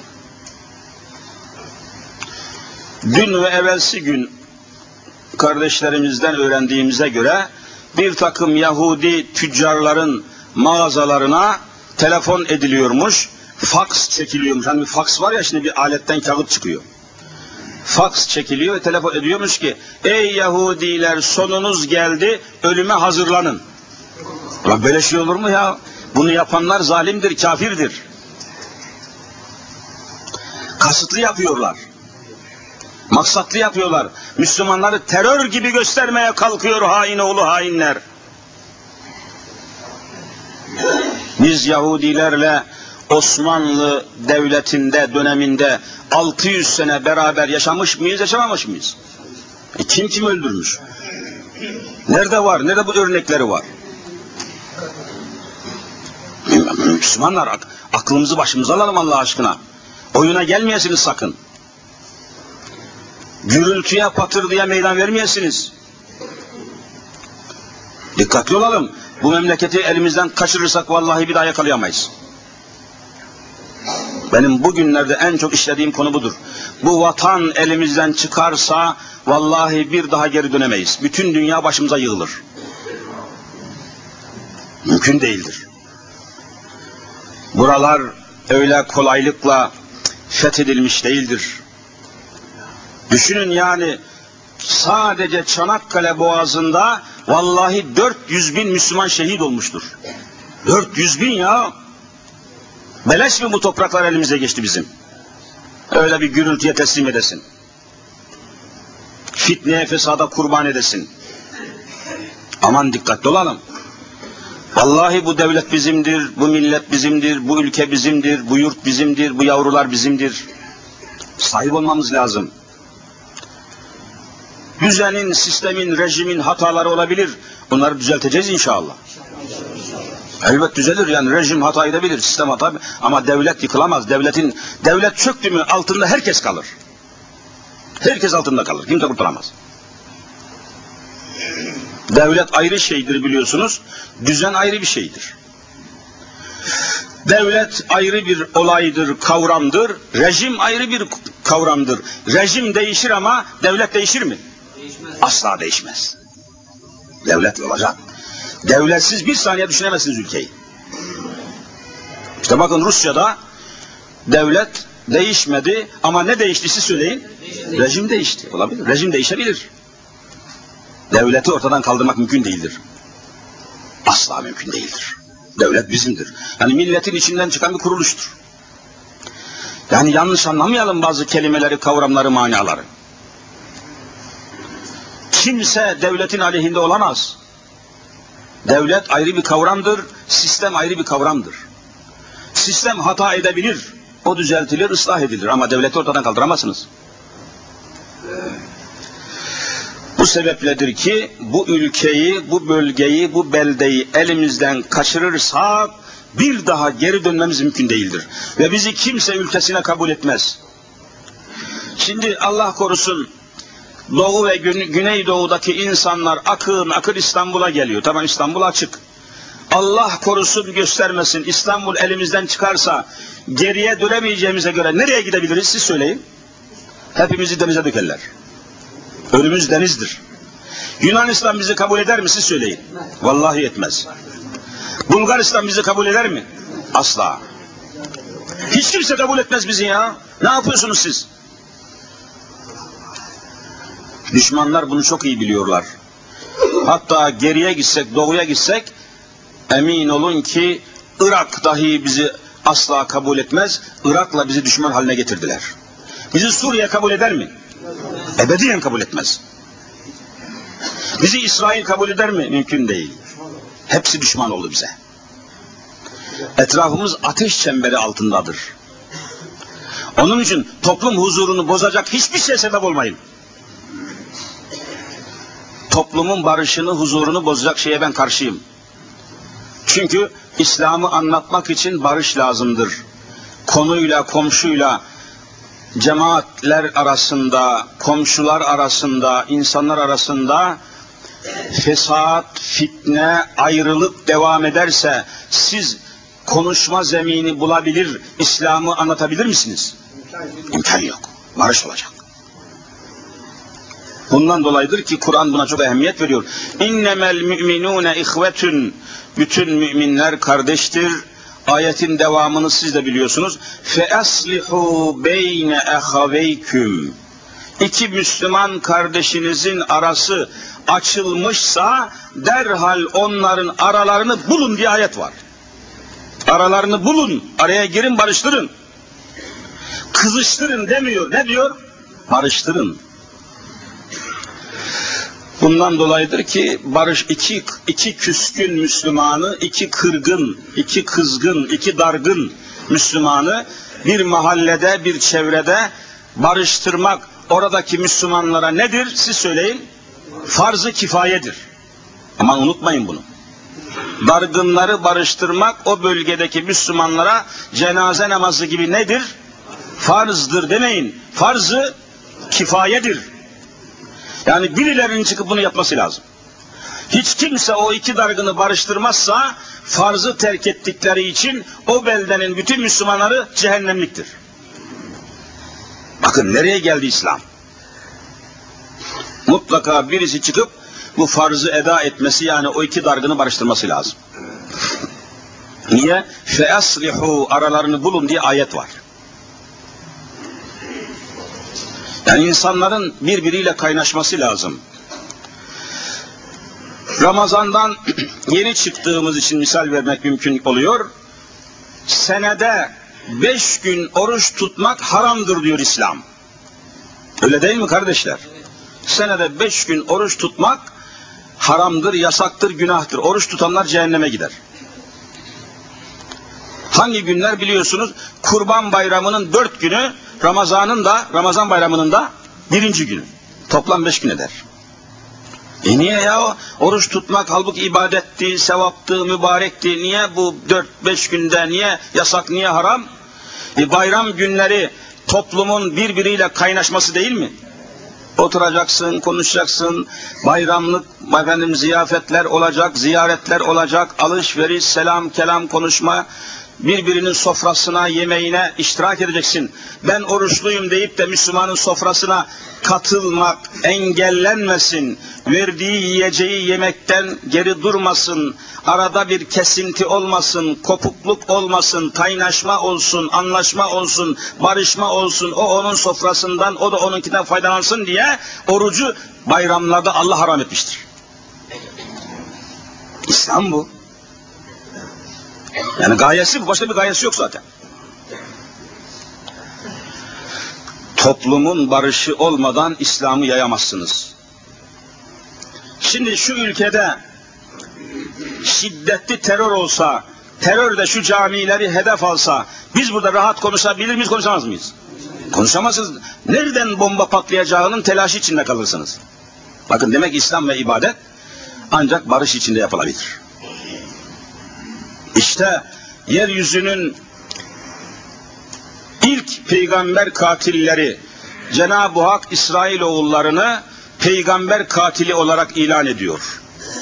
Dün ve evvelsi gün kardeşlerimizden öğrendiğimize göre bir takım Yahudi tüccarların mağazalarına telefon ediliyormuş, faks çekiliyormuş. Hani bir faks var ya, şimdi bir aletten kağıt çıkıyor. Faks çekiliyor ve telefon ediyormuş ki ey Yahudiler, sonunuz geldi, ölüme hazırlanın. Ya böyle şey olur mu ya? Bunu yapanlar zalimdir, kafirdir. Kasıtlı yapıyorlar. Maksatlı yapıyorlar. Müslümanları terör gibi göstermeye kalkıyor hain oğlu hainler. Biz Yahudilerle Osmanlı Devleti'nde, döneminde 600 sene beraber yaşamış mıyız, yaşamamış mıyız? Kim kim öldürmüş? Nerede var? Nerede bu örnekleri var? Müslümanlar, aklımızı başımıza alalım Allah aşkına. Oyuna gelmeyesiniz sakın. Gürültüye, patırdıya meydan vermeyesiniz. Dikkatli olalım. Bu memleketi elimizden kaçırırsak vallahi bir daha yakalayamayız. Benim bugünlerde en çok işlediğim konu budur. Bu vatan elimizden çıkarsa vallahi bir daha geri dönemeyiz. Bütün dünya başımıza yığılır. Mümkün değildir. Buralar öyle kolaylıkla fethedilmiş değildir. Düşünün yani, sadece Çanakkale Boğazı'nda vallahi 400 bin Müslüman şehit olmuştur. 400 bin ya! Beleş mi bu topraklar elimize geçti bizim? Öyle bir gürültüye teslim edesin. Fitneye, fesada kurban edesin. Aman dikkatli olalım. Vallahi bu devlet bizimdir, bu millet bizimdir, bu ülke bizimdir, bu yurt bizimdir, bu yavrular bizimdir. Sahip olmamız lazım. Düzenin, sistemin, rejimin hataları olabilir. Bunları düzelteceğiz inşallah. Elbet düzelir, yani rejim hata edebilir, sistem hata, ama devlet yıkılamaz. Devlet çöktü mü altında herkes kalır. Herkes altında kalır. Kimse kurtulamaz. Devlet ayrı şeydir biliyorsunuz, düzen ayrı bir şeydir. Devlet ayrı bir olaydır, kavramdır, rejim ayrı bir kavramdır. Rejim değişir ama devlet değişir mi? Değişmez. Asla değişmez. Devlet olacak. Devletsiz bir saniye düşünemezsiniz ülkeyi. İşte bakın Rusya'da devlet değişmedi ama ne değişti siz söyleyin? Rejim değişti. Olabilir. Rejim değişebilir. Devleti ortadan kaldırmak mümkün değildir. Asla mümkün değildir. Devlet bizimdir. Yani milletin içinden çıkan bir kuruluştur. Yani yanlış anlamayalım bazı kelimeleri, kavramları, manaları. Kimse devletin aleyhinde olamaz. Devlet ayrı bir kavramdır, sistem ayrı bir kavramdır. Sistem hata edebilir, o düzeltilir, ıslah edilir ama devleti ortadan kaldıramazsınız. Bu sebepledir ki bu ülkeyi, bu bölgeyi, bu beldeyi elimizden kaçırırsak bir daha geri dönmemiz mümkün değildir. Ve bizi kimse ülkesine kabul etmez. Şimdi Allah korusun Doğu ve Güneydoğu'daki insanlar akın akın İstanbul'a geliyor. Tamam, İstanbul açık. Allah korusun göstermesin, İstanbul elimizden çıkarsa geriye dönemeyeceğimize göre nereye gidebiliriz siz söyleyin. Hepimizi denize dökerler. Ölümümüz denizdir. Yunanistan bizi kabul eder mi siz söyleyin. Vallahi etmez. Bulgaristan bizi kabul eder mi? Asla. Hiç kimse kabul etmez bizi ya. Ne yapıyorsunuz siz? Düşmanlar bunu çok iyi biliyorlar. Hatta geriye gitsek, doğuya gitsek emin olun ki Irak dahi bizi asla kabul etmez. Irak'la bizi düşman haline getirdiler. Bizi Suriye kabul eder mi? Ebediyen kabul etmez. Bizi İsrail kabul eder mi? Mümkün değil. Hepsi düşman oldu bize. Etrafımız ateş çemberi altındadır. Onun için toplum huzurunu bozacak hiçbir şeye sebep olmayın. Toplumun barışını, huzurunu bozacak şeye ben karşıyım. Çünkü İslam'ı anlatmak için barış lazımdır. Konuyla, komşuyla, cemaatler arasında, komşular arasında, insanlar arasında fesat, fitne, ayrılık devam ederse siz konuşma zemini bulabilir, İslam'ı anlatabilir misiniz? İmkan yok. Barış olacak. Bundan dolayıdır ki Kur'an buna çok ehemmiyet veriyor. İnnemel müminune ihvetun. Bütün müminler kardeştir. Ayetin devamını siz de biliyorsunuz. Fe aslihu beyne ehaveyküm. İki Müslüman kardeşinizin arası açılmışsa derhal onların aralarını bulun diye ayet var. Aralarını bulun, araya girin, barıştırın. Kızıştırın demiyor. Ne diyor? Barıştırın. Bundan dolayıdır ki barış iki küskün Müslümanı, iki kırgın, iki kızgın, iki dargın Müslümanı bir mahallede, bir çevrede barıştırmak oradaki Müslümanlara nedir? Siz söyleyin. Farz-ı kifayedir. Aman unutmayın bunu. Dargınları barıştırmak o bölgedeki Müslümanlara cenaze namazı gibi nedir? Farzdır demeyin. Farz-ı kifayedir. Yani birilerinin çıkıp bunu yapması lazım. Hiç kimse o iki dargını barıştırmazsa farzı terk ettikleri için o beldenin bütün Müslümanları cehennemliktir. Bakın nereye geldi İslam? Mutlaka birisi çıkıp bu farzı eda etmesi, yani o iki dargını barıştırması lazım. Niye? فَاَصْلِحُوا aralarını bulun diye ayet var. Yani insanların birbiriyle kaynaşması lazım. Ramazan'dan yeni çıktığımız için misal vermek mümkün oluyor. Senede 5 gün oruç tutmak haramdır diyor İslam. Öyle değil mi kardeşler? Senede 5 gün oruç tutmak haramdır, yasaktır, günahtır. Oruç tutanlar cehenneme gider. Hangi günler biliyorsunuz? Kurban Bayramı'nın 4 günü, Ramazan Bayramı'nın da 1. günü. Toplam 5 gün eder. Niye ya? Oruç tutmak halbuki ibadetti, sevaptı, mübarekti. Niye bu 4-5 günde, niye yasak, niye haram? Bayram günleri toplumun birbiriyle kaynaşması değil mi? Oturacaksın, konuşacaksın, bayramlık ziyafetler olacak, ziyaretler olacak, alışveriş, selam, kelam, konuşma, birbirinin sofrasına, yemeğine iştirak edeceksin. Ben oruçluyum deyip de Müslümanın sofrasına katılmak engellenmesin, verdiği yiyeceği yemekten geri durmasın, arada bir kesinti olmasın, kopukluk olmasın, kaynaşma olsun, anlaşma olsun, barışma olsun, o onun sofrasından, o da onunkinden faydalansın diye orucu bayramlarda Allah haram etmiştir. İslam bu. Yani gayesi bu, başka bir gayesi yok zaten. Toplumun barışı olmadan İslam'ı yayamazsınız. Şimdi şu ülkede şiddetli terör olsa, terör de şu camileri hedef alsa, biz burada rahat konuşabilir miyiz, konuşamaz mıyız? Konuşamazsınız. Nereden bomba patlayacağının telaşı içinde kalırsınız. Bakın, demek İslam ve ibadet ancak barış içinde yapılabilir. İşte yeryüzünün ilk peygamber katilleri Cenab-ı Hak İsrailoğullarını peygamber katili olarak ilan ediyor.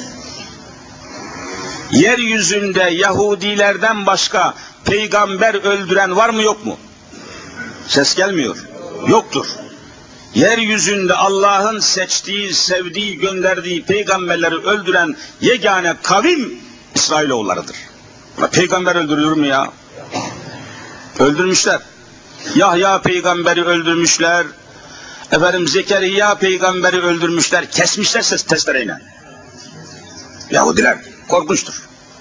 Yeryüzünde Yahudilerden başka peygamber öldüren var mı, yok mu? Ses gelmiyor. Yoktur. Yeryüzünde Allah'ın seçtiği, sevdiği, gönderdiği peygamberleri öldüren yegane kavim İsrailoğullarıdır. Peygamber öldürülür mü ya? Öldürmüşler. Yahya peygamberi öldürmüşler. Zekeriya peygamberi öldürmüşler. Kesmişler testereyle. Yahudiler korkunçtur.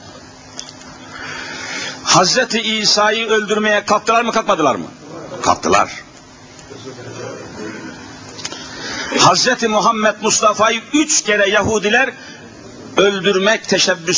Hazreti İsa'yı öldürmeye kalktılar mı, kalkmadılar mı? Kalktılar. Hazreti Muhammed Mustafa'yı 3 kere Yahudiler öldürmek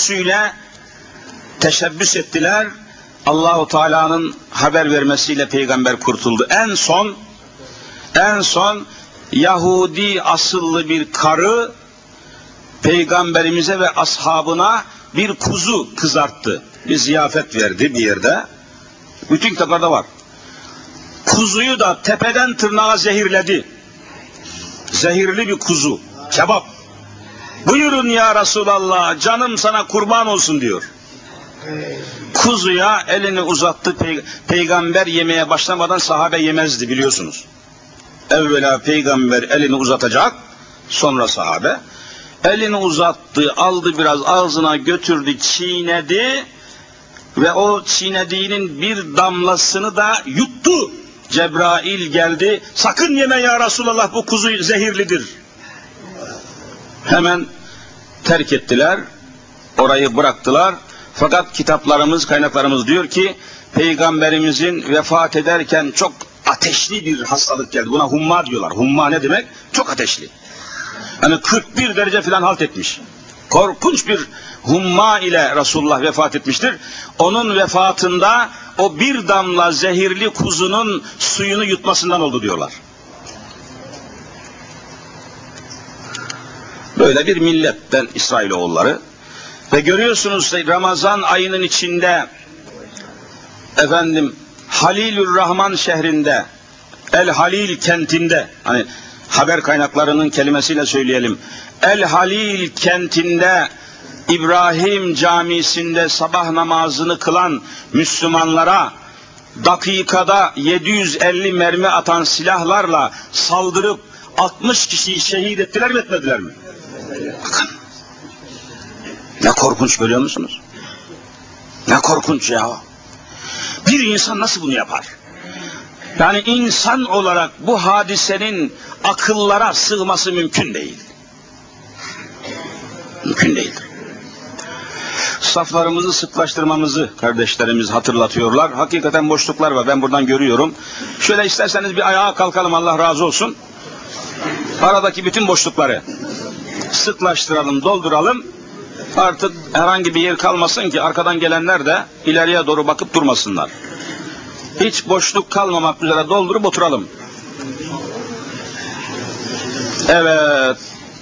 teşebbüs ettiler. Allahu Teala'nın haber vermesiyle peygamber kurtuldu. En son Yahudi asıllı bir karı peygamberimize ve ashabına bir kuzu kızarttı. Bir ziyafet verdi bir yerde. Bütün kitaplarda var. Kuzuyu da tepeden tırnağa zehirledi. Zehirli bir kuzu, kebap. Buyurun ya Resulallah, canım sana kurban olsun diyor. Kuzuya elini uzattı. Peygamber yemeye başlamadan sahabe yemezdi, biliyorsunuz. Evvela peygamber elini uzatacak, sonra sahabe. Elini uzattı, aldı, biraz ağzına götürdü, çiğnedi ve o çiğnediğinin bir damlasını da yuttu. Cebrail geldi, sakın yeme ya Resulallah, bu kuzu zehirlidir. Hemen terk ettiler, orayı bıraktılar. Fakat kitaplarımız, kaynaklarımız diyor ki, peygamberimizin vefat ederken çok ateşli bir hastalık geldi. Buna humma diyorlar. Humma ne demek? Çok ateşli. Yani 41 derece falan halt etmiş. Korkunç bir humma ile Resulullah vefat etmiştir. Onun vefatında o bir damla zehirli kuzunun suyunu yutmasından oldu diyorlar. Böyle bir milletten İsrailoğulları. Ve görüyorsunuz Ramazan ayının içinde Halilürrahman şehrinde, El Halil kentinde, hani haber kaynaklarının kelimesiyle söyleyelim, El Halil kentinde İbrahim camisinde sabah namazını kılan Müslümanlara dakikada 750 mermi atan silahlarla saldırıp 60 kişiyi şehit ettiler mi, etmediler mi? Bakın. Ne korkunç, görüyor musunuz? Ne korkunç ya. Bir insan nasıl bunu yapar? Yani insan olarak bu hadisenin akıllara sığması mümkün değil. Mümkün değildir. Saflarımızı sıklaştırmamızı kardeşlerimiz hatırlatıyorlar. Hakikaten boşluklar var, ben buradan görüyorum. Şöyle isterseniz bir ayağa kalkalım, Allah razı olsun. Aradaki bütün boşlukları sıklaştıralım, dolduralım. Artık herhangi bir yer kalmasın ki arkadan gelenler de ileriye doğru bakıp durmasınlar. Hiç boşluk kalmamak üzere doldurup oturalım. Evet.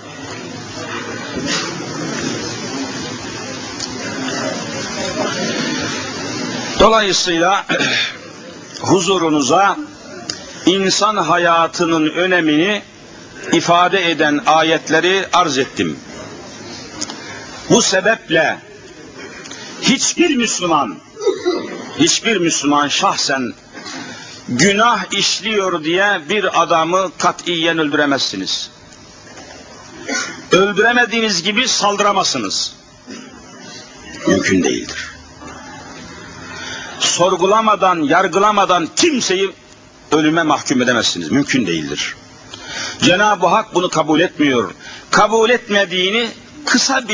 Dolayısıyla huzurunuza insan hayatının önemini ifade eden ayetleri arz ettim. Bu sebeple hiçbir Müslüman şahsen günah işliyor diye bir adamı katiyen öldüremezsiniz. Öldüremediğiniz gibi saldıramazsınız. Mümkün değildir. Sorgulamadan, yargılamadan kimseyi ölüme mahkum edemezsiniz. Mümkün değildir. Cenab-ı Hak bunu kabul etmiyor. Kabul etmediğini kısa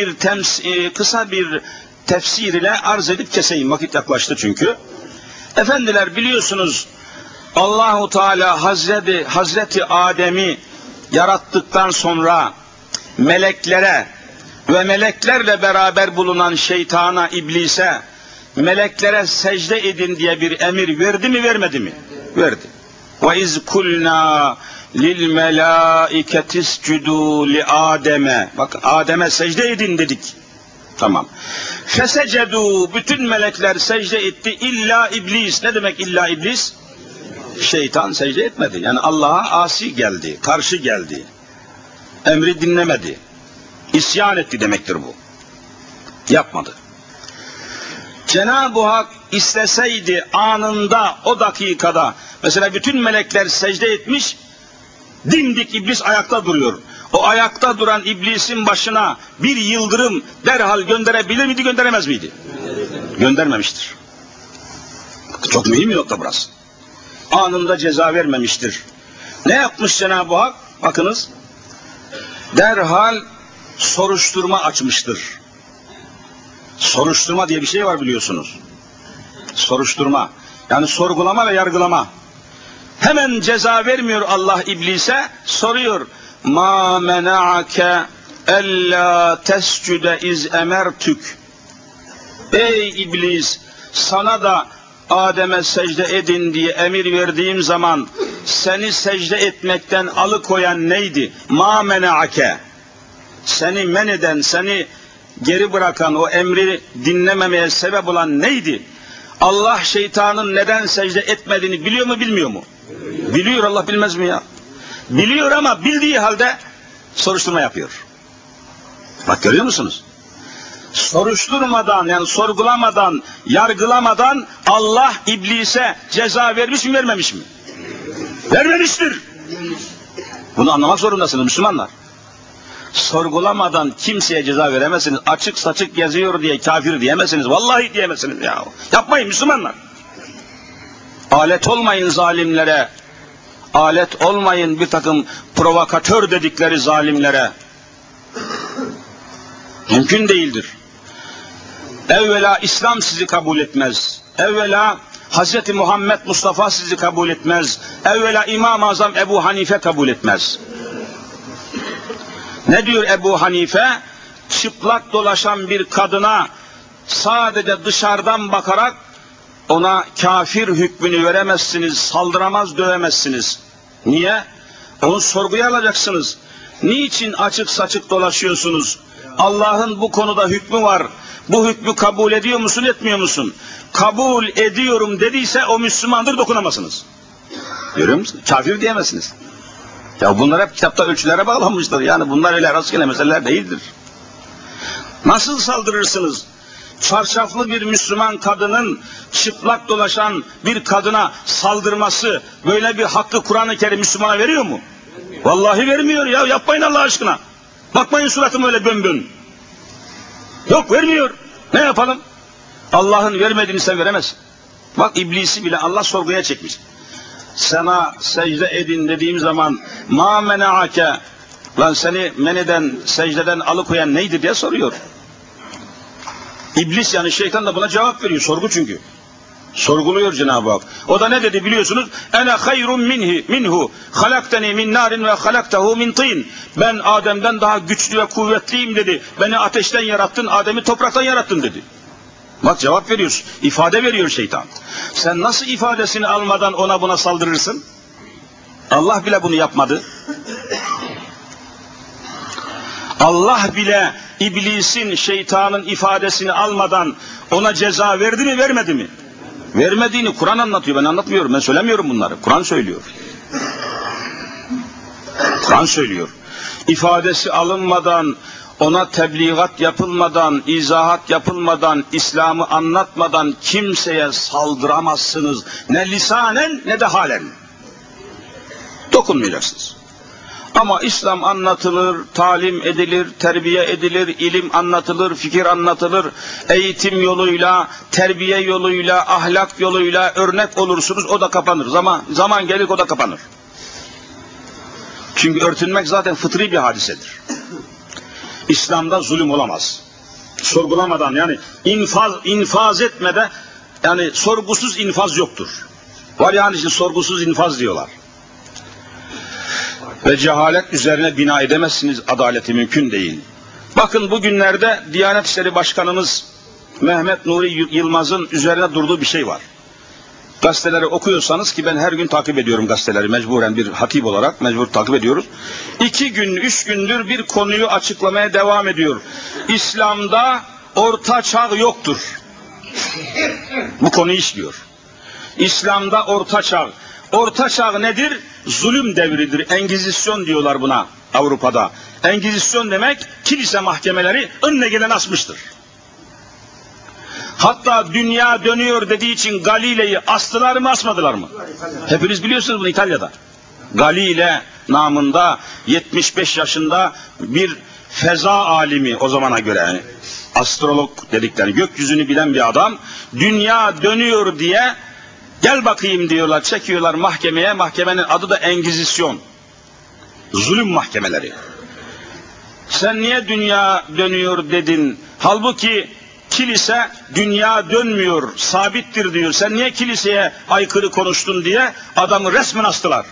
bir tefsir ile arz edip keseyim. Vakit yaklaştı çünkü. Efendiler, biliyorsunuz Allahu Teala Hazreti Adem'i yarattıktan sonra meleklere ve meleklerle beraber bulunan şeytana, iblise, meleklere secde edin diye bir emir verdi mi, vermedi mi? Verdi. Ve iz kulna lil melaiketi iscudu li Adem'e. Bak, Adem'e secde edin dedik. Tamam. Fesecedu, bütün melekler secde etti illa iblis. Ne demek illa iblis? Şeytan secde etmedi. Yani Allah'a asi geldi, karşı geldi. Emri dinlemedi. İsyan etti demektir bu. Yapmadı. Cenab-ı Hak isteseydi anında, o dakikada, mesela bütün melekler secde etmiş, dimdik iblis ayakta duruyor. O ayakta duran iblisin başına bir yıldırım derhal gönderebilir miydi, gönderemez miydi? Göndermemiştir. Çok mühim bir nokta burası. Anında ceza vermemiştir. Ne yapmış Cenab-ı Hak? Bakınız, derhal soruşturma açmıştır. Soruşturma diye bir şey var, biliyorsunuz. Soruşturma. Yani sorgulama ve yargılama. Hemen ceza vermiyor Allah iblise, soruyor. Ma mena'ake ella tescude iz emertük. Ey iblis, sana da Adem'e secde edin diye emir verdiğim zaman seni secde etmekten alıkoyan neydi? Ma mena'ake. Seni men eden, seni geri bırakan, o emri dinlememeye sebep olan neydi? Allah şeytanın neden secde etmediğini biliyor mu, bilmiyor mu? Biliyor, Allah bilmez mi ya? Biliyor ama bildiği halde soruşturma yapıyor. Bak, görüyor musunuz? Soruşturmadan, yani sorgulamadan, yargılamadan Allah iblise ceza vermiş mi, vermemiş mi? Vermemiştir. Bunu anlamak zorundasınız Müslümanlar. Sorgulamadan kimseye ceza veremezsiniz. Açık saçık geziyor diye kafir diyemezsiniz. Vallahi diyemezsiniz ya. Yapmayın Müslümanlar. Alet olmayın zalimlere. Alet olmayın bir takım provokatör dedikleri zalimlere. Mümkün değildir. Evvela İslam sizi kabul etmez. Evvela Hz. Muhammed Mustafa sizi kabul etmez. Evvela İmam-ı Azam Ebu Hanife kabul etmez. Ne diyor Ebu Hanife? Çıplak dolaşan bir kadına sadece dışarıdan bakarak ona kafir hükmünü veremezsiniz, saldıramaz, dövemezsiniz. Niye? Onu sorguya alacaksınız. Niçin açık saçık dolaşıyorsunuz? Allah'ın bu konuda hükmü var. Bu hükmü kabul ediyor musun, etmiyor musun? Kabul ediyorum dediyse o Müslümandır, dokunamazsınız. Görüyor musunuz? Kafir diyemezsiniz. Ya bunlar hep kitapta ölçülere bağlanmıştır. Yani bunlar öyle rastgele meseleler değildir. Nasıl saldırırsınız? Çarşaflı bir Müslüman kadının çıplak dolaşan bir kadına saldırması, böyle bir hakkı Kur'an-ı Kerim Müslümana veriyor mu? Vallahi vermiyor ya, yapmayın Allah aşkına. Bakmayın suratım öyle bön. Yok, vermiyor. Ne yapalım? Allah'ın vermediğini sen veremezsin. Bak, iblisi bile Allah sorguya çekmiş. Sana secde edin dediğim zaman ma mena'ake, lan seni men eden, secdeden alıkoyan neydi diye soruyor. İblis, yani şeytan da buna cevap veriyor. Sorgu çünkü. Sorguluyor Cenab-ı Hak. O da ne dedi biliyorsunuz? Ene hayrun minhu halakteni min narin ve halaktehu min tin. Ben Adem'den daha güçlü ve kuvvetliyim dedi. Beni ateşten yarattın, Adem'i topraktan yarattın dedi. Bak, cevap veriyor, ifade veriyor şeytan. Sen nasıl ifadesini almadan ona buna saldırırsın? Allah bile bunu yapmadı. Allah bile iblisin, şeytanın ifadesini almadan ona ceza verdi mi, vermedi mi? Vermediğini Kur'an anlatıyor, ben anlatmıyorum, ben söylemiyorum bunları. Kur'an söylüyor. Kur'an söylüyor. İfadesi alınmadan, ona tebliğat yapılmadan, izahat yapılmadan, İslam'ı anlatmadan kimseye saldıramazsınız. Ne lisanen ne de halen. Dokunmayacaksınız. Ama İslam anlatılır, talim edilir, terbiye edilir, ilim anlatılır, fikir anlatılır, eğitim yoluyla, terbiye yoluyla, ahlak yoluyla örnek olursunuz, o da kapanır. Zaman gelir o da kapanır. Çünkü örtünmek zaten fıtri bir hadisedir. İslam'da zulüm olamaz. Sorgulamadan, yani infaz etmede, yani sorgusuz infaz yoktur. Var yani işte sorgusuz infaz diyorlar. Ve cehalet üzerine bina edemezsiniz, adaleti mümkün değil. Bakın bugünlerde Diyanet İşleri Başkanımız Mehmet Nuri Yılmaz'ın üzerine durduğu bir şey var. Gazeteleri okuyorsanız, ki ben her gün takip ediyorum gazeteleri, mecburen bir hatip olarak mecbur takip ediyoruz. 2 gün, 3 gündür bir konuyu açıklamaya devam ediyor. İslam'da orta çağ yoktur. Bu konuyu işliyor. İslam'da orta çağ. Orta çağ nedir? Zulüm devridir. Engizisyon diyorlar buna Avrupa'da. Engizisyon demek kilise mahkemeleri önüne gelen asmıştır. Hatta dünya dönüyor dediği için Galile'yi astılar mı asmadılar mı? Hepiniz biliyorsunuz bunu, İtalya'da. Galile namında 75 yaşında bir feza alimi, o zamana göre yani astrolog dedikleri, gökyüzünü bilen bir adam, dünya dönüyor diye gel bakayım diyorlar, çekiyorlar mahkemeye. Mahkemenin adı da Engizisyon. Zulüm mahkemeleri. Sen niye dünya dönüyor dedin? Halbuki kilise dünya dönmüyor, sabittir diyor. Sen niye kiliseye aykırı konuştun diye adamı resmen astılar.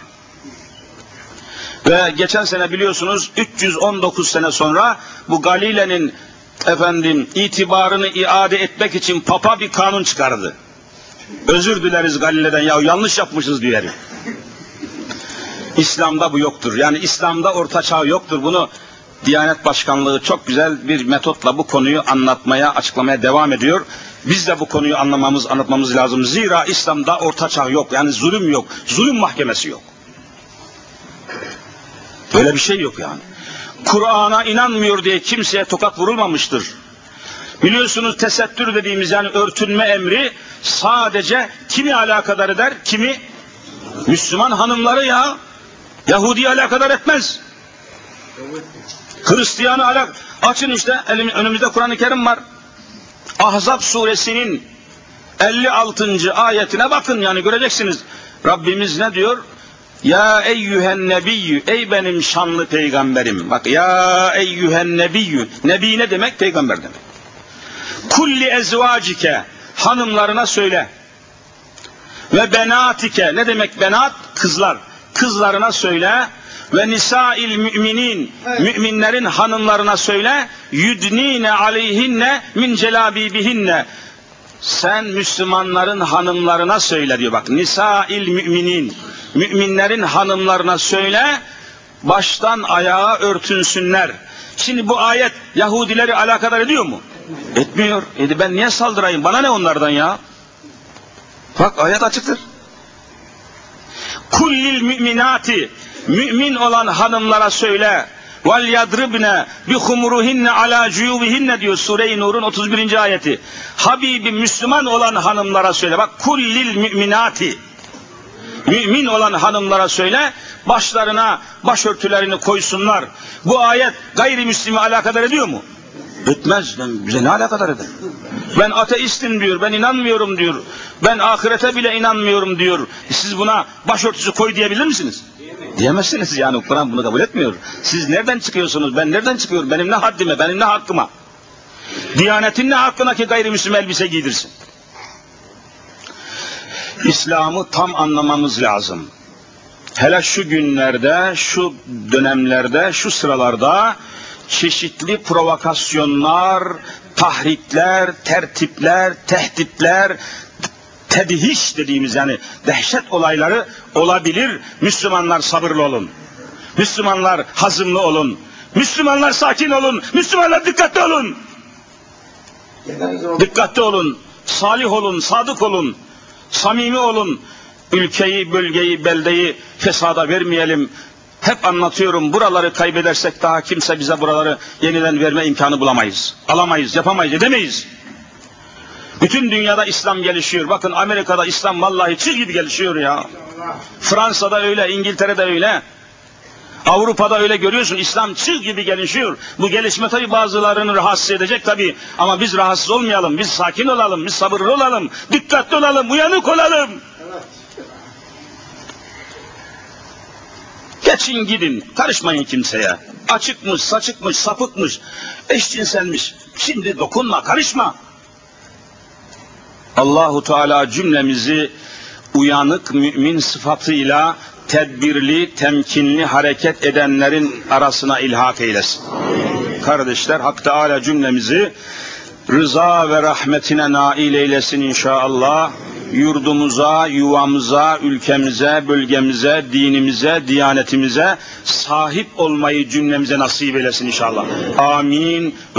Ve geçen sene biliyorsunuz 319 sene sonra bu Galile'nin itibarını iade etmek için Papa bir kanun çıkardı. Özür dileriz Galile'den, ya yanlış yapmışız diyor herif. İslam'da bu yoktur. Yani İslam'da orta çağ yoktur. Bunu Diyanet Başkanlığı çok güzel bir metotla bu konuyu anlatmaya, açıklamaya devam ediyor. Biz de bu konuyu anlatmamız lazım. Zira İslam'da orta çağ yok. Yani zulüm yok. Zulüm mahkemesi yok. Böyle bir şey yok yani. Kur'an'a inanmıyor diye kimseye tokat vurulmamıştır. Biliyorsunuz tesettür dediğimiz, yani örtünme emri sadece kimi alakadar eder? Kimi? Müslüman hanımları ya. Yahudi'yi alakadar etmez. Hristiyanı açın işte, önümüzde Kur'an-ı Kerim var. Ahzab suresinin 56. ayetine bakın, yani göreceksiniz. Rabbimiz ne diyor? Ya eyyühen nebiyyü, ey benim şanlı peygamberim. Bak, ya eyyühen nebiyyü. Nebi ne demek? Peygamber demek. Kulli ezvacike, hanımlarına söyle. Ve benatike, ne demek benat? Kızlar. Kızlarına söyle. Ve nisail müminin, müminlerin hanımlarına söyle. Yudnine aleyhinne min celabibihinne. Sen Müslümanların hanımlarına söyle diyor. Bak, nisail müminin, müminlerin hanımlarına söyle, baştan ayağa örtünsünler. Şimdi bu ayet Yahudileri alakadar ediyor mu? Etmiyor. Ben niye saldırayım? Bana ne onlardan ya? Bak, ayet açıktır. Kullil müminati, mümin olan hanımlara söyle. Vel yadribne bi humruhinne ala cuyubihinne diyor Sure-i Nur'un 31. ayeti. Habibi Müslüman olan hanımlara söyle. Bak, kullil müminati, mümin olan hanımlara söyle, başlarına başörtülerini koysunlar. Bu ayet gayrimüslimi alakadar ediyor mu? Etmez. Bize ne alakadar eder? Ben ateistim diyor, ben inanmıyorum diyor, ben ahirete bile inanmıyorum diyor. Siz buna başörtüsü koy diyebilir misiniz? Diyemezsiniz, yani Kur'an bunu kabul etmiyor. Siz nereden çıkıyorsunuz, ben nereden çıkıyorum, benim ne haddime, benim ne hakkıma? Diyanetin ne hakkına ki gayrimüslim elbise giydirsin? İslam'ı tam anlamamız lazım. Hele şu günlerde, şu dönemlerde, şu sıralarda çeşitli provokasyonlar, tahrikler, tertipler, tehditler, tedhiş dediğimiz, yani dehşet olayları olabilir. Müslümanlar sabırlı olun. Müslümanlar hazımlı olun. Müslümanlar sakin olun. Müslümanlar dikkatli olun. Dikkatli olun. Salih olun, sadık olun. Samimi olun. Ülkeyi, bölgeyi, beldeyi fesada vermeyelim. Hep anlatıyorum, buraları kaybedersek daha kimse bize buraları yeniden verme imkanı bulamayız. Alamayız, yapamayız, edemeyiz. Bütün dünyada İslam gelişiyor. Bakın Amerika'da İslam vallahi çığ gibi gelişiyor ya. Fransa'da öyle, İngiltere'de öyle. Avrupa'da öyle, görüyorsun, İslam çığ gibi gelişiyor. Bu gelişme tabi bazılarını rahatsız edecek tabi. Ama biz rahatsız olmayalım, biz sakin olalım, biz sabırlı olalım, dikkatli olalım, uyanık olalım. Geçin gidin, karışmayın kimseye. Açıkmış, saçıkmış, sapıkmış, eşcinselmiş. Şimdi dokunma, karışma. Allahu Teala cümlemizi uyanık mümin sıfatıyla tedbirli, temkinli hareket edenlerin arasına ilhak eylesin. Kardeşler, Hak Teala cümlemizi rıza ve rahmetine nail eylesin inşallah. Yurdumuza, yuvamıza, ülkemize, bölgemize, dinimize, diyanetimize sahip olmayı cümlemize nasip eylesin inşallah. Amin.